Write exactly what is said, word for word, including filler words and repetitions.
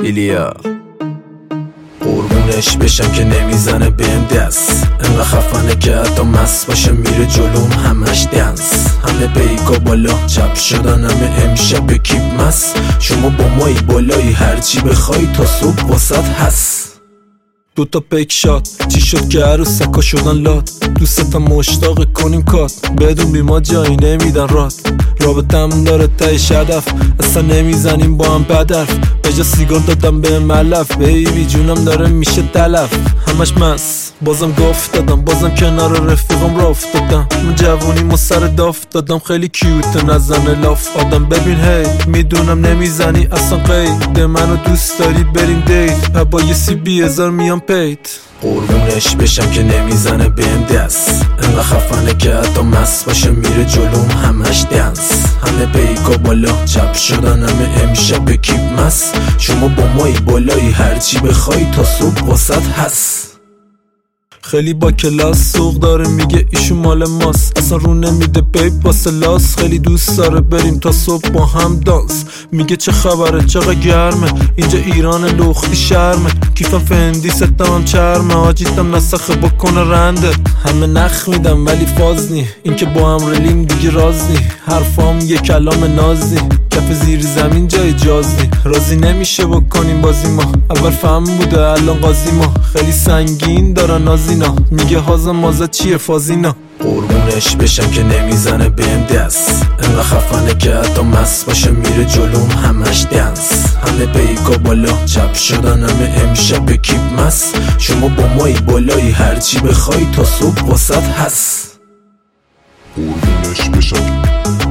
ایلیا قربونش بشم که نمیزنه بهم دست، انقدر خفنه که حتی مست باشه میره جلوم همش دنس. همه بیگا بالا چپ شدن، همه امشب به کیپ مست. شما با مایی بالایی هرچی بخوای تا صبح واسط هست. دوتا پیک شات چی شد که عروسکا شدن لات، دوستم مشتاق کنیم کات، بدون بی ما جایی نمیدن رات. رابطم داره تایش هدف، اصلا نمیزنیم با هم بدرف. به جا سیگار دادم به ملف، بیبی جونم داره میشه تلف. همش مس بازم گفت دادم، بازم کنار رفیقم را افتادم. من جوونیم و سر داف دادم، خیلی کیوت نزنه لاف آدم. ببین هی میدونم نمیزنی اصلا قید، منو دوست داری بریم دیت، با یه سی بی هزار میام پیت. قربونش بشم که نمیزنه بهم دست، انقدر خفنه که حتی مست باشه میره جلوم همش دنس. همه بیگا بالا چپ شدن، همه امشب به کیپ مست. شما با مایی بالایی هرچی بخوای تا صبح واسط هست. خیلی با کلاس سوق داره میگه ایشون مال ماست، اصلا رو نمیده بیب واسه لاس. خیلی دوست داره بریم تا صبح با هم دانس. میگه چه خبره چقدر گرمه اینجا ایران لختی شرمه. کیفم فندی ستمم چرمه، آجیتم نسخه بکنه رنده. همه نخ میدم ولی فاز نی، این که با هم رلیم دیگه راز نی. حرفام یه کلام ناز نی، کف زیر زمین جای جاز نی. راضی نمیشه بکنیم بازی ما، اول فهم بوده الان قاضی ما. خیلی سنگین دارن نازینا، میگه هازا مازا چیه فازینا. قربونش بشم که نمیزنه بهم دست، انقدر خفنه که حتی مست باشه میره جلوم همش دنس. همه بیگا بالا چپ شدن، همه امشب به کیپ مست. شما با مایی بالایی هرچی بخوای تا صبح واسط هست. قربونش بشم